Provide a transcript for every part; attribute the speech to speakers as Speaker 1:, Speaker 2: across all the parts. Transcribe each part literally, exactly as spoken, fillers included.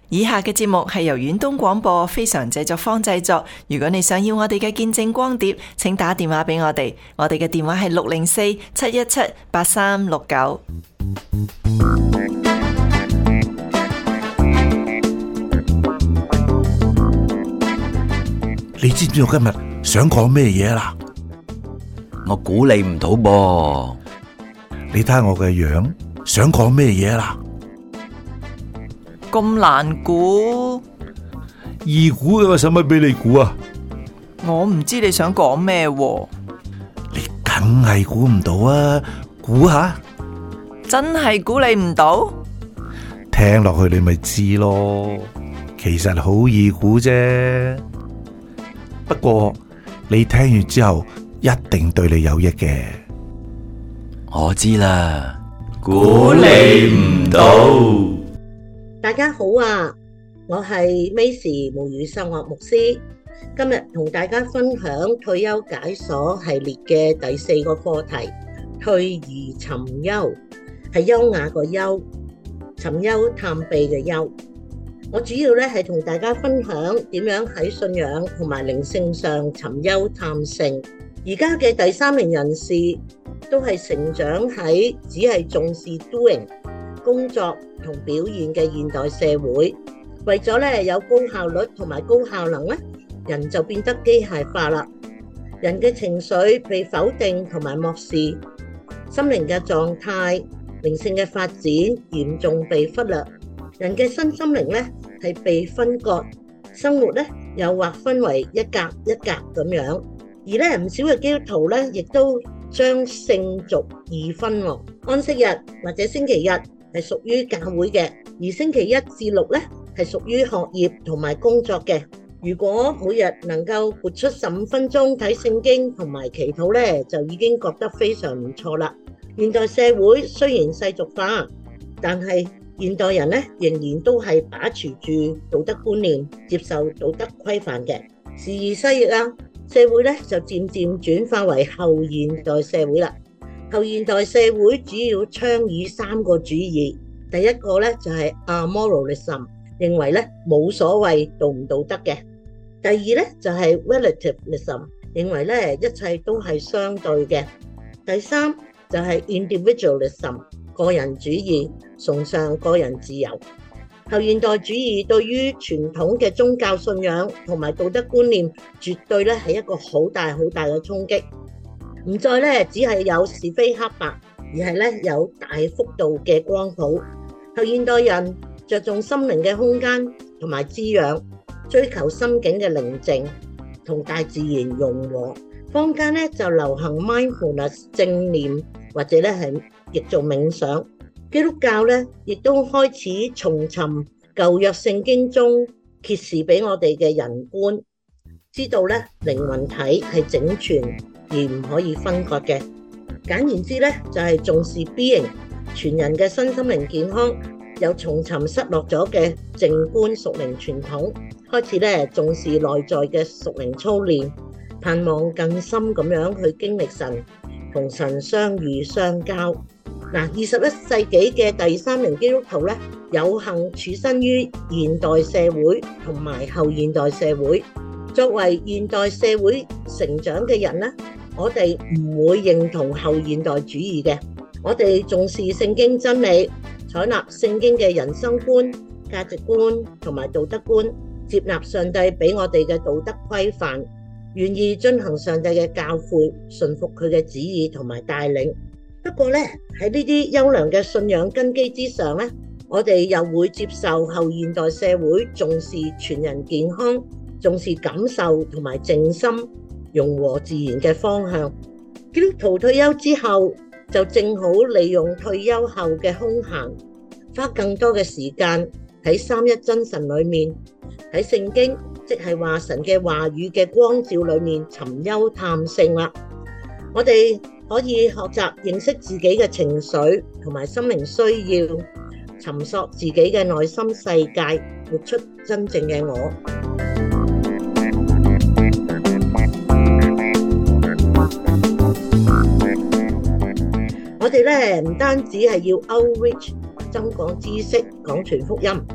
Speaker 1: 以下嘅節目係由遠東廣播非常製作坊製作。如果你想要我哋嘅見證光碟，請打電話俾我哋，我哋嘅電話係六零四七一七八三六九。
Speaker 2: 你知唔知我今日想講咩嘢啦？
Speaker 3: 我估你唔到噃。
Speaker 2: 你睇下我嘅樣，想講咩嘢啦？
Speaker 1: 咁難估，
Speaker 2: 易估嘅，我使乜俾你估啊？
Speaker 1: 我唔知你想講咩喎。
Speaker 2: 你梗係估唔到啊！估下，
Speaker 1: 真係估你唔到？
Speaker 2: 聽落去你咪知咯。其實好易估啫。不過你聽完之後一定對你有益嘅。
Speaker 3: 我知啦，估你唔到。
Speaker 4: 大家好啊，我係 Macy 無語修學牧師，今日同大家分享退休解鎖系列嘅第四個課題，退而尋幽，係優雅個優，尋幽探秘嘅幽。我主要咧係同大家分享點樣喺信仰同埋靈性上尋幽探勝。而家嘅第三名人士都係成長喺只係重視 doing 工作同表現嘅現代社會，為咗咧有高效率同埋高效能咧，人就變得機械化啦。人嘅情緒被否定同埋漠視，心靈嘅狀態、靈性嘅發展嚴重被忽略。人嘅身心靈咧係被分割，生活咧又劃分為一格一格咁樣。而咧唔少嘅基督徒咧，亦都將聖俗二分喎。安息日或者星期日係屬於教會嘅，而星期一至六咧係屬於學業同埋工作嘅。如果每日能夠撥出十五分鐘睇聖經同埋祈禱咧，就已經覺得非常唔錯啦。現代社會雖然世俗化，但係現代人咧仍然都係把持住道德觀念，接受道德規範嘅。時移世易啊，社會咧就漸漸轉化為後現代社會啦。後現代社會主要倡議三個主義，第一個咧就係 amoralism， 認為咧冇所謂道唔道德嘅；第二咧就係 relativism， 認為咧一切都係相對嘅；第三就係 individualism， 個人主義，崇尚個人自由。後現代主義對於傳統嘅宗教信仰同埋道德觀念，絕對咧係一個好大好大嘅衝擊。唔再咧只係有是非黑白，而係咧有大幅度嘅光譜。後現代人着重心靈嘅空間同埋滋養，追求心境嘅寧靜同大自然融合。坊間咧就流行 mindfulness 正念，或者咧係譯做冥想。基督教咧亦都開始重尋舊約聖經中揭示俾我哋嘅人觀，知道咧靈魂體係整全而唔可以分割嘅。簡言之咧就係重視 being 全人嘅身心靈健康，又重尋失落咗嘅靜觀屬靈傳統，開始咧重視內在嘅屬靈操練，盼望更深咁樣去經歷神，同神相遇相交。嗱，二十一世紀嘅第三名基督徒咧，有幸處身於現代社會同埋後現代社會。作為現代社會成長嘅人咧，我哋唔會認同後現代主義嘅。我哋重視聖經真理，採納聖經嘅人生觀、價值觀同埋道德觀，接納上帝俾我哋嘅道德規範，願意遵行上帝嘅教誨，順服佢嘅旨意同埋帶領。不過咧，喺呢啲優良嘅信仰根基之上咧，我哋又會接受後現代社會重視全人健康、重視感受同埋靜心、融和自然嘅方向。基督徒退休之後，就正好利用退休後嘅空閒，花更多嘅時間喺三一真神裏面，喺聖經，即係話神嘅話語嘅光照裏面尋幽探勝啦。我哋可以學習認識自己嘅情緒同埋心靈需要，尋索自己嘅內心世界，活出真正嘅我。我哋咧唔單止係要 outreach 增廣知識、廣傳福音，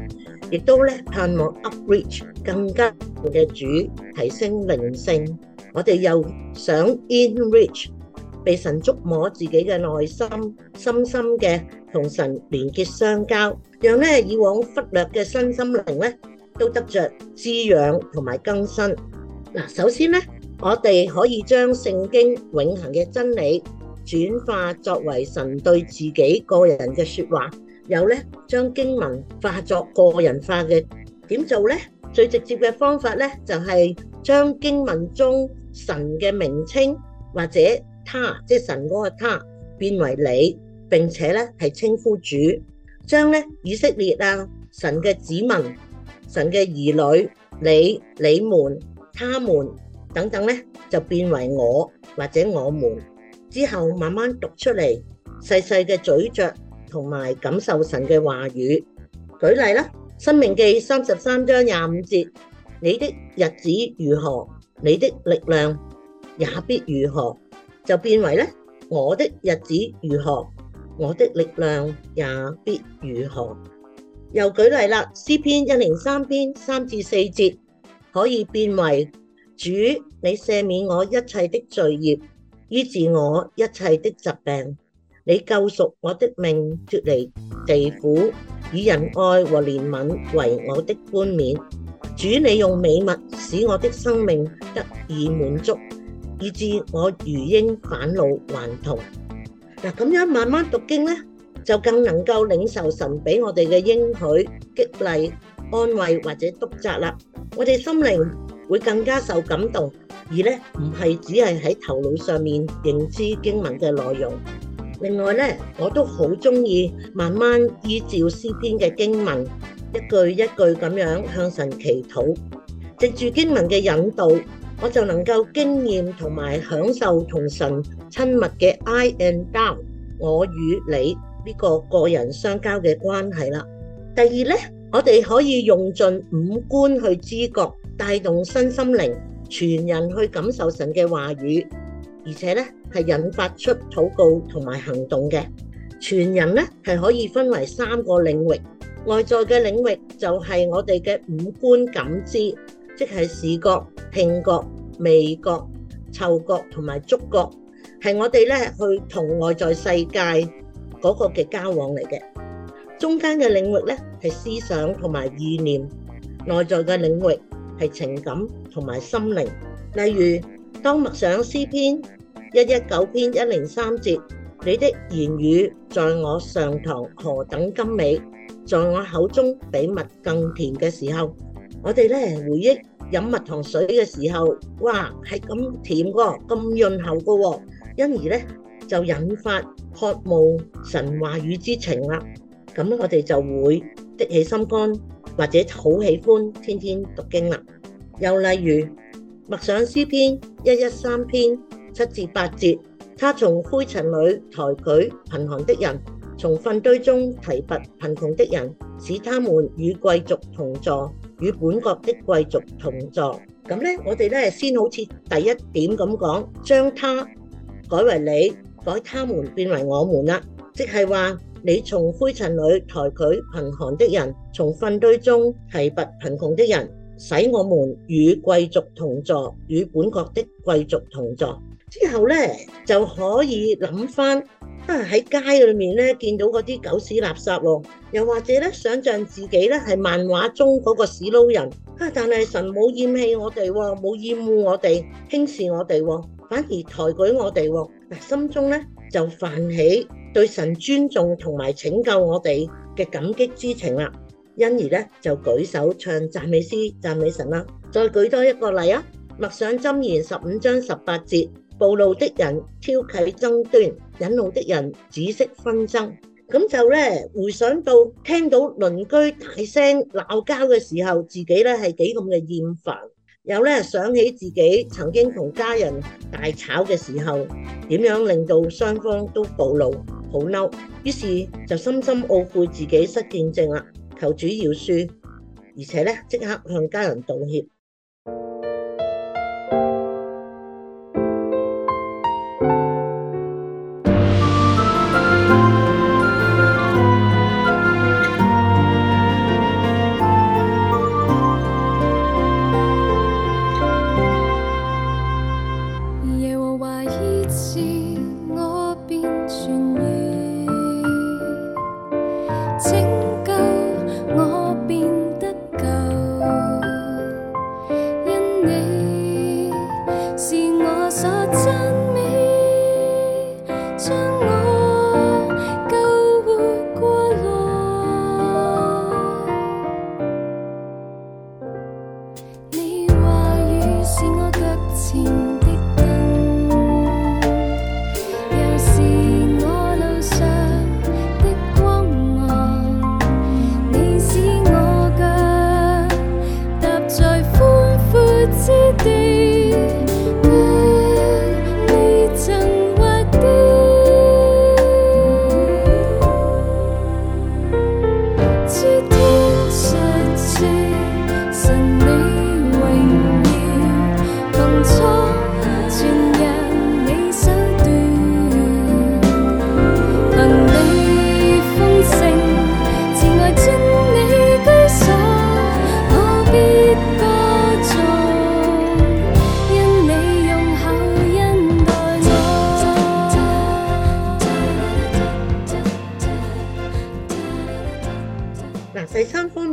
Speaker 4: 亦都咧盼望 upreach 更加嘅主，提升靈性。我哋又想 enrich 被神觸摸自己嘅內心，深深嘅同神連結相交，讓咧以往忽略嘅身心靈咧都得着滋養同埋更新。嗱，首先咧，我哋可以將聖經永恆嘅真理轉化作為神對自己個人嘅說話，有咧將經文化作個人化嘅。點做咧？最直接嘅方法咧，就係將經文中神嘅名稱或者他，即係神嗰個他，變為你，並且咧係稱呼主，將咧以色列啊，神嘅子民、神嘅兒女、你、你們、他們等等咧，就變為我或者我們，之後慢慢讀出嚟，細細嘅咀嚼同埋感受神嘅話語。舉例啦，《申命記》三十三章廿五節，你的日子如何，你的力量也必如何，就變為咧我的日子如何，我的力量也必如何。又舉例啦，《詩篇》一零三篇三至四節，可以變為主，你赦免我一切的罪孽，醫治我一切的疾病，你救贖我的命脫離地府，以仁愛和憐憫為我的冠冕。主，你用美物使我的生命得以滿足，以致我如鷹返老還童。嗱，咁樣慢慢讀經咧，就更能夠領受神俾我哋嘅應許、激勵、安慰或者督責啦。我哋心靈會更加受感動，而咧唔係只係喺頭腦上面認知經文嘅內容。另外咧，我都好中意慢慢依照詩篇嘅經文，一句一句咁樣向神祈禱，藉住經文嘅引導，我就能夠經驗同埋享受同神親密嘅 I and thou， 我與你呢個個人相交嘅關係啦。第二咧，我哋可以用盡五官去知覺，帶動身心靈，全人去感受神嘅話語，而且咧係引發出禱告同埋行動嘅。全人咧係可以分為三個領域，外在嘅領域就係我哋嘅五官感知，即係視覺、聽覺、味覺、嗅覺同埋觸覺，係我哋咧去同外在世界嗰個嘅交往嚟嘅。中間嘅領域咧係思想同埋意念，內在嘅領域係情感同埋心靈。例如當默想詩篇一一九篇一零三節，你的言語在我上膛何等甘美，在我口中比蜜更甜嘅時候，我哋咧回憶飲蜜糖水嘅時候，哇係咁甜個，咁潤喉個，因而咧就引發渴慕神話語之情啦。咁我哋就會的起心肝，或者好喜歡天天讀經啦。又例如默想詩篇一一三篇七至八節，他從灰塵裏抬舉貧寒的人，從糞堆中提拔貧窮的人，使他們與貴族同坐，與本國的貴族同坐。咁咧，我哋咧先好似第一點咁講，將他改為你，改他們變為我們啦，即係話你從灰塵裏抬舉貧寒的人，從糞堆中提拔貧窮的人，使我們與貴族同坐，與本國的貴族同坐。之後咧就可以諗翻啊喺街裏面咧見到嗰啲狗屎垃圾喎，又或者咧想象自己咧係漫畫中嗰個屎撈人啊，但係神冇厭棄我哋，冇厭惡我哋，輕視我哋，反而抬舉我哋。嗱，心中咧就泛起對神尊重同埋拯救我哋嘅感激之情啦，因而咧就舉手唱讚美詩讚美神啦。再舉多一個例啊，默想箴言十五章十八節，暴怒的人挑起爭端，忍怒的人止息紛爭。咁就咧回想到聽到鄰居大聲鬧交嘅時候，自己咧係幾咁嘅厭煩，又咧想起自己曾經同家人大吵嘅時候，點樣令到雙方都暴怒好嬲，於是就深深懊悔自己失見證啦，求主饒恕，而且咧即刻向家人道歉。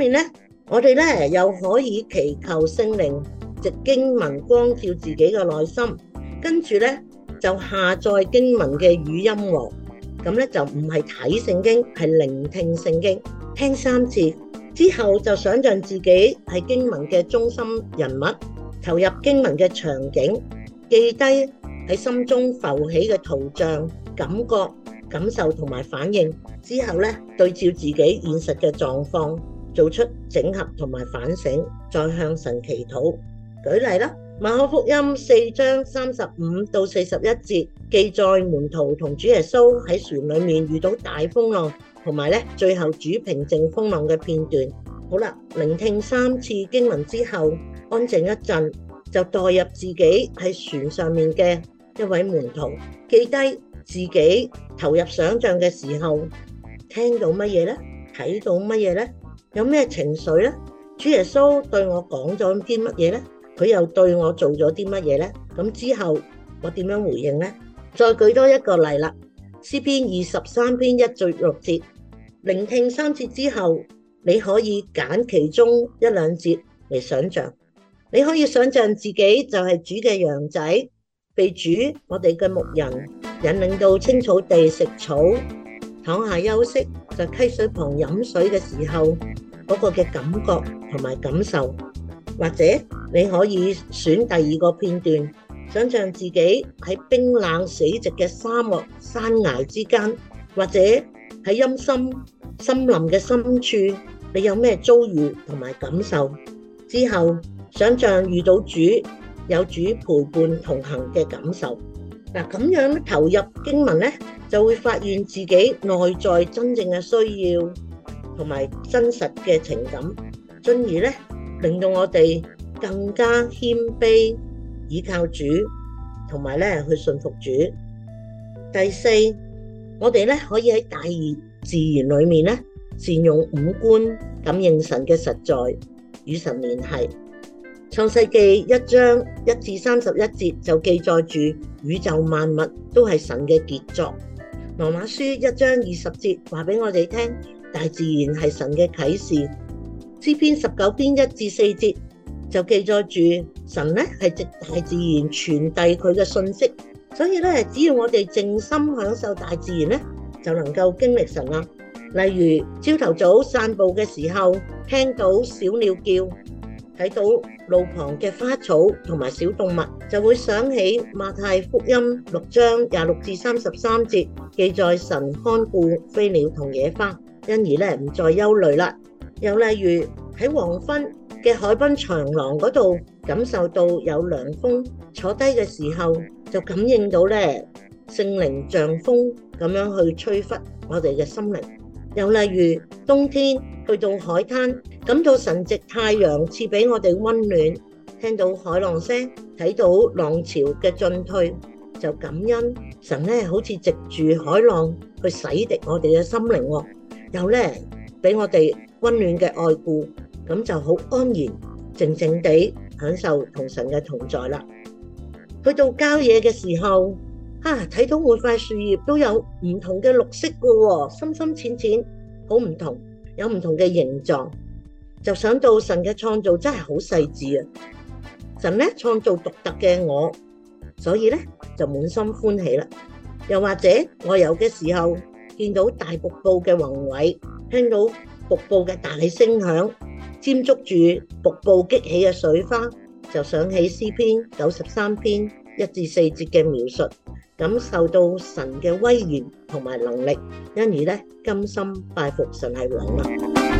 Speaker 4: 面呢，我哋呢又可以祈求聖靈藉經文光照自己嘅內心，跟住呢就下載經文嘅語音喎。咁呢就唔係睇聖經，係聆聽聖經，聽三次之後就想象自己係經文嘅中心人物，投入經文嘅場景，記低喺心中浮起嘅圖像、感覺、感受同埋反應，之後呢對照自己現實嘅狀況，做出整合同埋反省，再向神祈禱。舉例啦，馬可福音四章三十五到四十一節記載門徒同主耶穌喺船裏面遇到大風浪，同埋咧最後主平靜風浪嘅片段。好啦，聆聽三次經文之後，安靜一陣，就代入自己喺船上面嘅一位門徒，記低自己投入想象嘅時候，聽到乜嘢呢？睇到乜嘢呢？有咩情緒呢？主耶穌對我講咗啲乜嘢呢？佢又對我做咗啲乜嘢呢？咁之後我點樣回應呢？再舉多一個例啦，詩篇二十三篇一至六節，聆聽三次之後，你可以揀其中一兩節嚟想象。你可以想象自己就係主嘅羊仔，被主我哋嘅牧人引領到青草地食草，躺下休息，在溪水旁飲水嘅時候嗰個嘅感覺同埋感受。或者你可以選第二個片段，想象自己喺冰冷死寂嘅沙漠山崖之間，或者喺陰森森林嘅深處，你有咩遭遇同埋感受？之後想象遇到主，有主陪伴同行嘅感受。嗱，咁樣投入經文咧，就會發現自己內在真正嘅需要同埋真實嘅情感，進而咧令到我哋更加謙卑，倚靠主，同埋咧去信服主。第四，我哋咧可以喺大自然裏面咧，善用五官感應神嘅實在，與神聯繫。創世記一章一至三十一節就記載住宇宙萬物都係神嘅傑作。羅馬書一章二十節話俾我哋聽，大自然係神嘅啟示。詩篇十九篇一至四節就記載住神咧係藉大自然傳遞佢嘅信息，所以咧只要我哋靜心享受大自然咧，就能夠經歷神啦。例如朝頭早散步嘅時候，聽到小鳥叫，睇到路旁嘅花草同埋小動物，就會想起馬太福音六章廿六至三十三節記載神看顧飛鳥同野花，因而咧唔再憂慮啦。又例如喺黃昏嘅海濱長廊嗰度，感受到有涼風，坐低嘅時候就感應到咧聖靈像風咁樣去吹拂我哋嘅心靈。又例如冬天去到海灘，感到神藉太陽賜俾我哋溫暖，聽到海浪聲，睇到浪潮嘅進退，就感恩神咧好似藉住海浪去洗滌我哋嘅心靈，又咧俾我哋溫暖嘅愛顧，咁就好安然靜靜地享受同神嘅同在啦。去到郊野嘅時候，啊睇到每塊樹葉都有唔同嘅綠色嘅，深深淺淺，好唔同，有唔同嘅形狀，就想到神嘅創造真係好細緻啊！神咧創造獨特嘅我，所以咧就滿心歡喜啦。又或者我游嘅時候，見到大瀑布嘅宏偉，聽到瀑布嘅大聲響，沾觸住瀑布激起嘅水花，就想起詩篇九十三篇一至四節嘅描述，感受到神嘅威嚴同埋能力，因而咧甘心拜服神係王啦。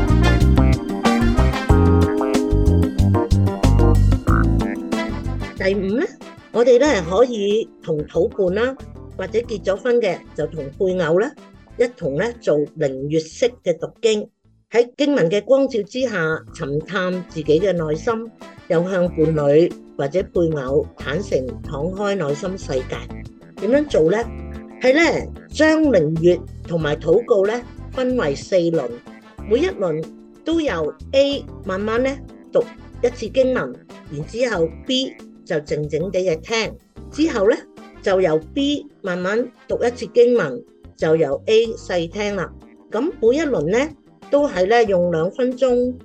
Speaker 4: 第五咧，我哋咧可以同土伴啦，或者結咗婚嘅就同配偶啦，一同咧做靈閱式嘅讀經。喺經文嘅光照之下，尋探自己嘅內心，又向伴侶或者配偶坦誠敞開內心世界。點樣做呢？係咧將靈閱同埋禱告咧分為四輪，每一輪都由 A 慢慢咧讀一次經文，然之後 B 就靜靜地嘅聽，之後咧就由 B 慢慢讀一次經文，就由 A 細聽啦。咁每一輪咧都係咧用兩分鐘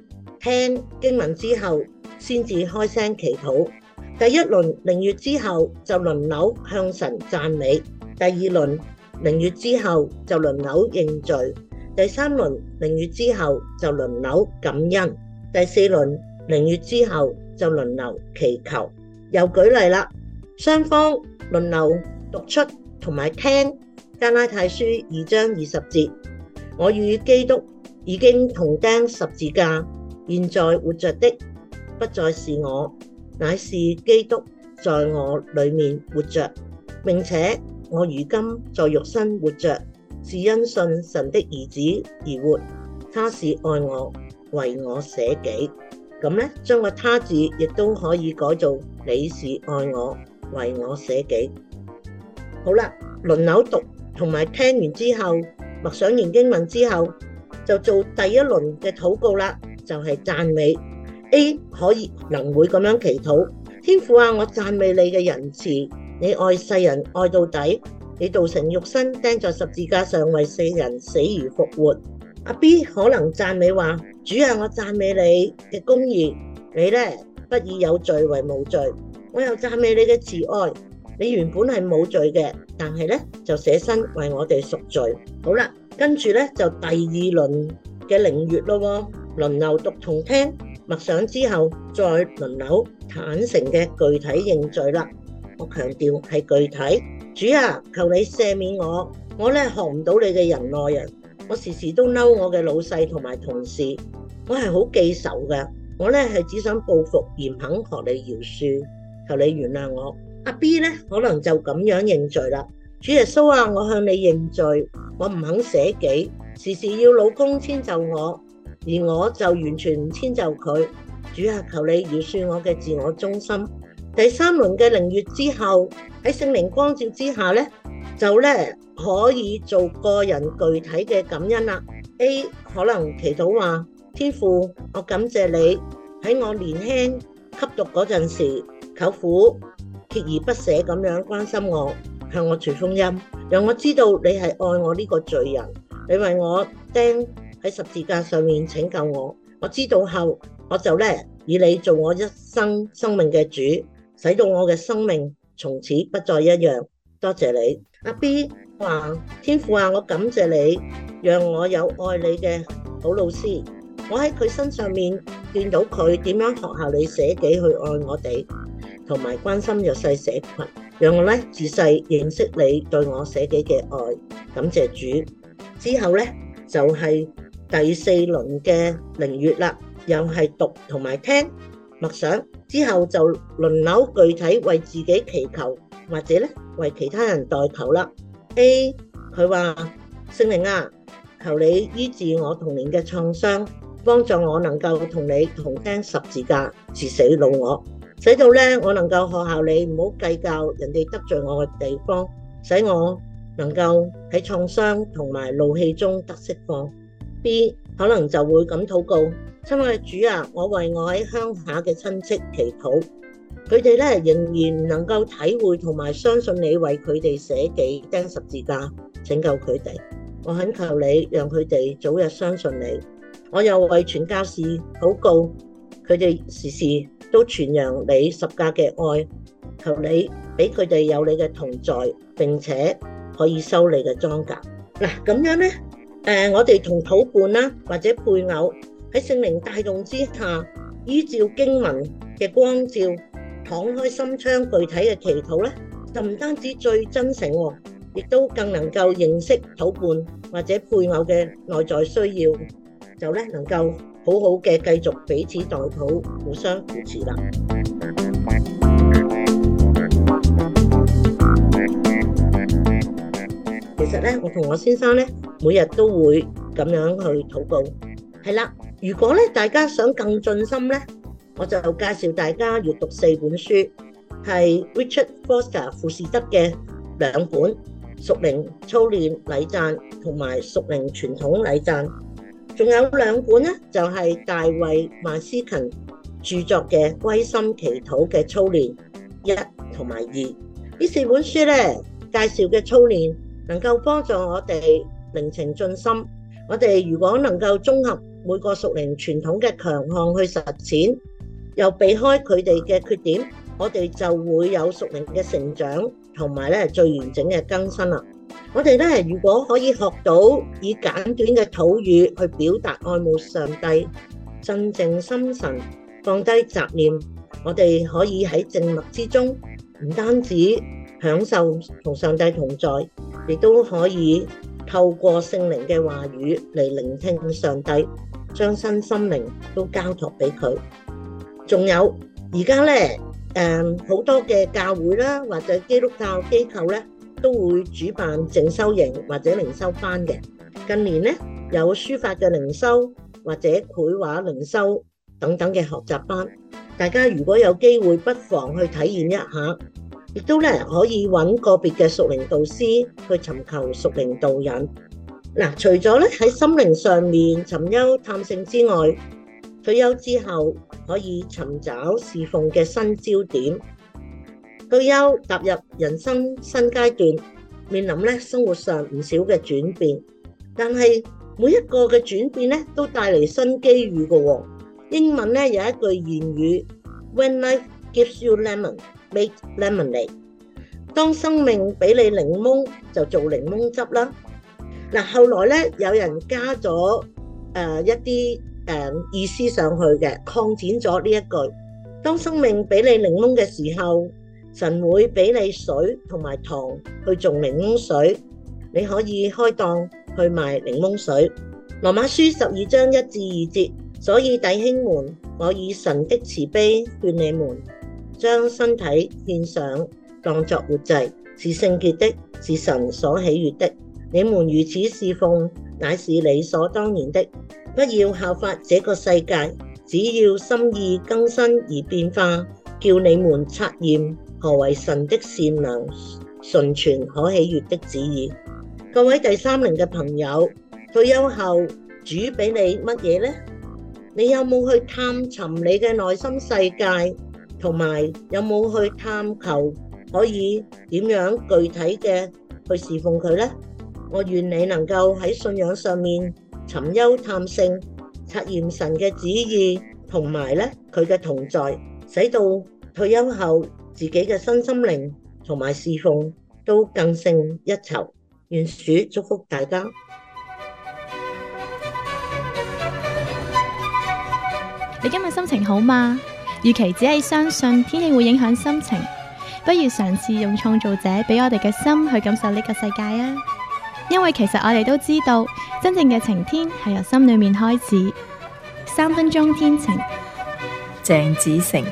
Speaker 4: 聽經文之後先至開聲祈禱。第一輪靈悅之後就輪流向神讚美，第二輪靈悅之後就輪流認罪，第三輪靈悅之後就輪流感恩，第四輪靈悅之後就輪流祈求。又舉例啦，雙方輪流讀出同埋聽加拉太書二章二十節，我與基督已經同釘十字架，現在活着的不再是我，乃是基督在我裏面活着，並且我如今在肉身活着，是因信神的兒子而活，他是愛我，為我捨己。咁咧，將個他字亦都可以改做你是愛我，為我捨己。好啦，輪流讀同埋聽完之後，默想完經文之後，就做第一輪嘅禱告啦，就係讚美。A 可以能會咁樣祈禱：天父啊，我讚美你嘅仁慈，你愛世人愛到底，你道成肉身釘在十字架上為世人死而復活。阿 B 可能讚美話：主啊，我讚美你嘅公義，你咧不以有罪為無罪。我又讚美你嘅慈愛，你原本係冇罪嘅，但係咧就捨身為我哋贖罪。好啦，跟住咧就第二輪嘅靈悅咯，輪流讀同聽默想之後，再輪流坦誠嘅具體認罪啦。我強調係具體，主啊，求你赦免我，我咧學唔到你嘅仁愛啊！我時時都嬲我嘅老細同埋同事，我係好記仇嘅。我咧係只想報復，而唔肯學你饒恕，求你原諒我。阿 B 咧可能就咁樣認罪啦。主耶穌啊，我向你認罪，我唔肯捨己，時時要老公遷就我，而我就完全唔遷就佢。主啊，求你饒恕我嘅自我中心。第三輪嘅靈悅之後，喺聖靈光照之下咧，就咧可以做個人具體嘅感恩啦。A 可能祈禱話：天父，我感謝你喺我年輕吸毒嗰陣時，舅父鍥而不捨咁樣關心我，向我傳福音，讓我知道你係愛我呢個罪人，你為我釘喺十字架上面拯救我。我知道後，我就咧以你做我一生生命嘅主，使到我嘅生命從此不再一樣。多謝你。阿 B 話：天父啊，我感謝你，讓我有愛你嘅好老師。我喺佢身上面見到佢點樣學效你捨己去愛我哋，同埋關心弱勢社群，讓我咧自細認識你對我捨己嘅愛。感謝主。之後咧就係、是、第四輪嘅靈悅啦，又係讀同埋聽默想，之後就輪流具體為自己祈求，或者咧為其他人代求啦。A 佢話：聖靈啊，求你醫治我童年嘅創傷，幫助我能夠同你同釘十字架，治死老我，使到咧我能夠學效你，唔好計較人哋得罪我嘅地方，使我能夠喺創傷同埋怒氣中得釋放。B 可能就會咁禱告：親愛嘅主啊，我為我喺鄉下嘅親戚祈禱，佢哋咧仍然唔能夠體會同埋相信你為佢哋捨己釘十字架拯救佢哋。我懇求你，讓佢哋早日相信你。我又為傳教士禱告，佢哋時時都傳揚你十架嘅愛，求你俾佢哋有你嘅同在，並且可以收你嘅莊稼。嗱，咁樣咧，誒，我哋同禱伴啦，或者配偶喺聖靈帶動之下，依照經文嘅光照，敞開心窗，具體嘅祈禱咧，就唔單止最真誠喎，亦都更能夠認識禱伴或者配偶嘅內在需要，就咧能夠好好嘅繼續彼此代禱，互相扶持啦。其實咧，我同我先生咧，每日都會咁樣去禱告。係啦，如果咧大家想更進心咧，我就介紹大家閱讀四本書，係 Richard Foster 傅士德嘅兩本屬靈操練禮讚同埋屬靈傳統禮讚，仲有兩本咧就係大衛麥斯勤著作嘅歸心祈禱嘅操練一同埋二。呢四本書咧介紹嘅操練能夠幫助我哋靈情進心。我哋如果能夠綜合每個屬靈傳統嘅強項去實踐，又避開佢哋嘅缺點，我哋就會有屬靈嘅成長同埋咧最完整嘅更新啦。我哋咧如果可以學到以簡短嘅土語去表達愛慕上帝，鎮靜心神，放低雜念，我哋可以喺靜默之中唔單止享受同上帝同在，亦都可以透過聖靈嘅話語嚟聆聽上帝，將身心靈都交託俾佢。仲有而家咧誒好多嘅教會啦，或者基督教機構咧都會主辦靜修營或者靈修班嘅。近年咧有書法嘅靈修或者繪畫靈修等等嘅學習班，大家如果有機會不妨去體驗一下，亦都咧可以揾個別嘅屬靈導師去尋求屬靈導引。嗱，除咗咧喺心靈上面尋幽探勝之外，退休之後可以尋找侍奉嘅新焦點。退休踏入人生新階段，面臨咧生活上唔少嘅轉變，但係每一個嘅轉變咧都帶嚟新機遇嘅喎。英文咧有一句諺語 When life gives you lemon, make lemonade。當生命俾你檸檬，就做檸檬汁啦。嗱，後來咧有人加咗誒一啲誒意思上去嘅，擴展咗呢一句：當生命俾你檸檬嘅時候，神會俾你水同埋糖去種檸檬水，你可以開檔去賣檸檬水。羅馬書十二章一至二節，所以弟兄們，我以神的慈悲勸你們，將身體獻上，當作活祭，是聖潔的，是神所喜悅的。你們如此侍奉，乃是理所當然的。不要效法這個世界，只要心意更新而變化，叫你們察驗何為神的善良、純全、可喜悅的旨意。各位第三齡嘅朋友，退休後主俾你乜嘢呢？你有冇去探尋你嘅內心世界，同埋有冇去探求可以點樣具體嘅去侍奉佢呢？我願你能夠喺信仰上面尋幽探勝，察驗神嘅旨意，同埋咧佢嘅同在，使到退休後自己嘅身心靈同埋侍奉都更勝一籌。願主祝福大家。
Speaker 5: 你今日心情好嗎？與其只係相信天氣會影響心情，不如嘗試用創造者俾我哋嘅心去感受呢個世界啊！因為其實我哋都知道，真正嘅晴天係由心裏面開始。三分鐘天晴，
Speaker 1: 鄭子誠。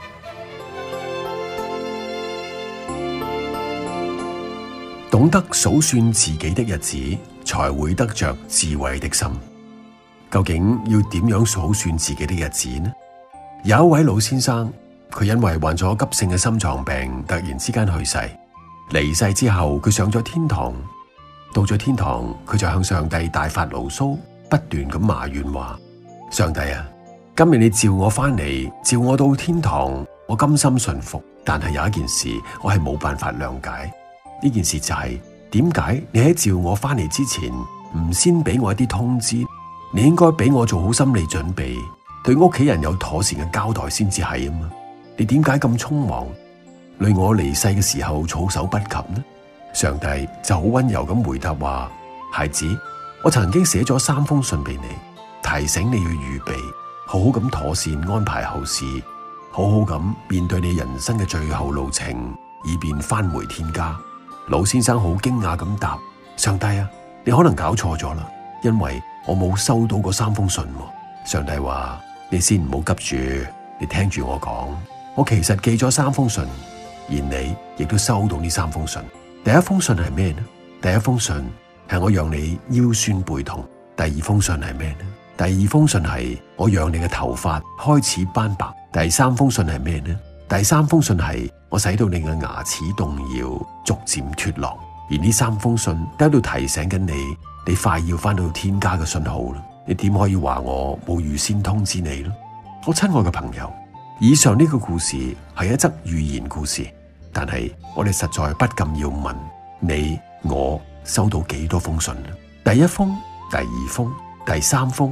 Speaker 6: 懂得數算自己的日子，才會得着智慧的心。究竟要點樣數算自己的日子呢？有一位老先生，佢因為患咗急性嘅心臟病，突然之間去世。離世之後，佢上咗天堂。到咗天堂，佢就向上帝大發牢騷，不斷咁埋怨話：上帝啊，今日你召我翻嚟，召我到天堂，我甘心順服。但係有一件事，我係冇辦法諒解。呢件事就係點解你喺召我翻嚟之前，唔先俾我一啲通知？你應該俾我做好心理準備，對屋企人有妥善嘅交代先至係啊嘛。你點解咁匆忙，累我離世嘅時候措手不及呢？上帝就好溫柔咁回答話：孩子，我曾經寫咗三封信俾你，提醒你要預備，好好咁妥善安排後事，好好咁面對你人生嘅最後路程，以便返回天家。老先生好驚訝咁答：上帝啊，你可能搞錯咗啦，因為我冇收到嗰三封信。上帝話：你先唔好急住，你聽住我講，我其實寄咗三封信，而你亦都收到呢三封信。第一封信係咩呢？第一封信係我讓你腰酸背痛。第二封信係咩呢？第二封信係我讓你嘅頭髮開始斑白。第三封信係咩呢？第三封信係我使到你嘅牙齒動搖，逐漸脫落。而呢三封信都喺度提醒緊你，你快要翻到天家嘅信號啦。你點可以話我冇預先通知你呢？我親愛嘅朋友，以上呢個故事係一則寓言故事。但係我哋實在不禁要問你我收到幾多封信呢？第一封、第二封、第三封，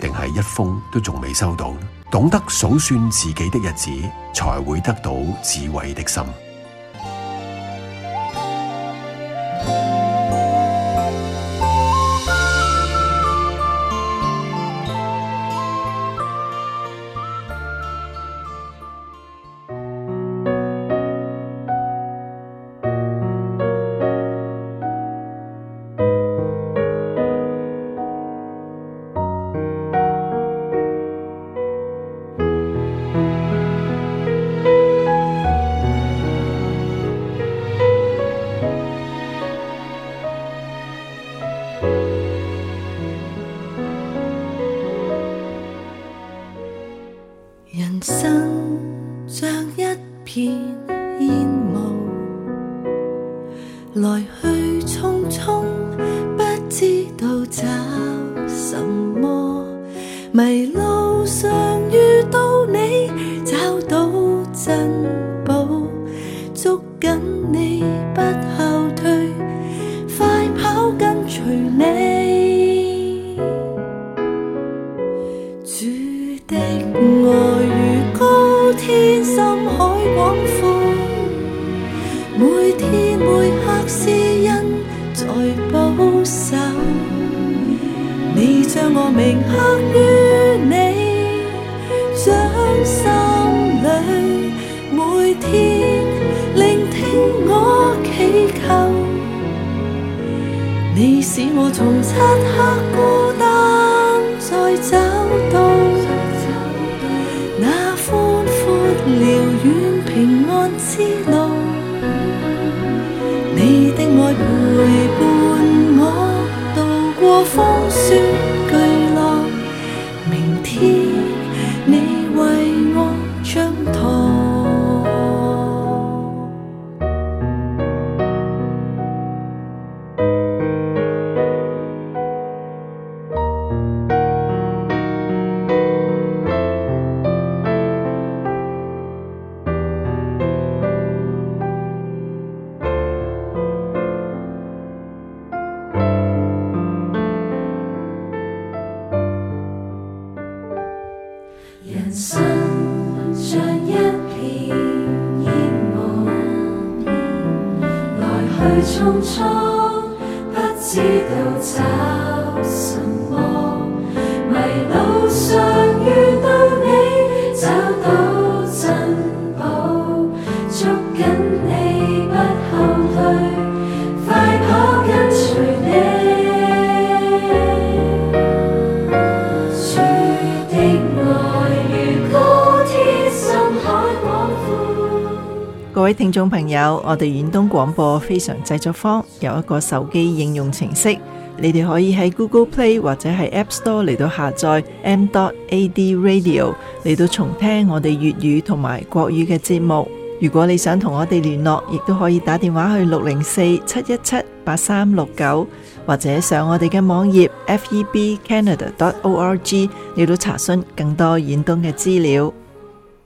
Speaker 6: 定係一封都仲未收到？懂得數算自己的日子，才會得到智慧的心。
Speaker 7: 人生像一片煙霧，來去匆匆，不知道找什麼。迷路上遇到你，找到珍寶，捉緊你不後退，快跑跟隨你。主的愛如高天深海廣闊，每天每刻施恩在保守。你將我銘刻於你掌心裏，每天聆聽我祈求。你使我從漆黑孤單再找到那寬闊遼遠平安之路。你的愛陪伴我渡過風雪巨浪，明天你為我掌舵。
Speaker 8: 人生像一片煙霧，來去匆匆，不知道找什麼。迷路上遇到你，找到珍寶，捉緊你不後退，快跑跟隨你。
Speaker 1: 各位聽眾朋友，我哋遠東廣播非常製作坊有一個手機應用程式，你哋可以喺 Google Play 或者係 App Store 嚟到下載 m dot a d radio 嚟到重聽我哋粵語同埋國語嘅節目。如果你想同我哋聯絡，亦都可以打電話去六零四七一七八三六九，或者上我哋嘅網頁 f e b canada dot org 嚟到查詢更多遠東嘅資料。